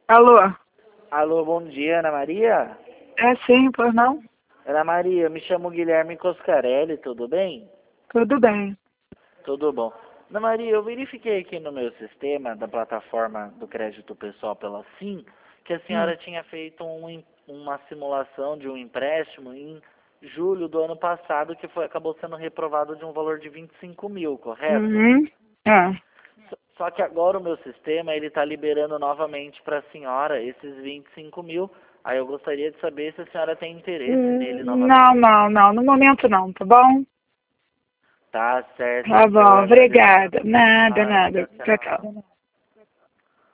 Alô? Alô, bom dia, Ana Maria? É sim, pois não? Ana Maria, me chamo Guilherme Coscarelli, tudo bem? Tudo bem. Tudo bom. Ana Maria, eu verifiquei aqui no meu sistema da plataforma do crédito pessoal pela Sim, que a Hum. senhora tinha feito uma simulação de um empréstimo em julho do ano passado, que acabou sendo reprovado de um valor de 25 mil, correto? Uhum. É. Só que agora o meu sistema ele está liberando novamente para a senhora esses 25 mil. Aí eu gostaria de saber se a senhora tem interesse nele Não, novamente. não, não. No momento não, tá bom? Tá certo, Tá então eu bom, agradeço. obrigada. Nada, Ah, nada. tchau, Tchau, tchau. tchau.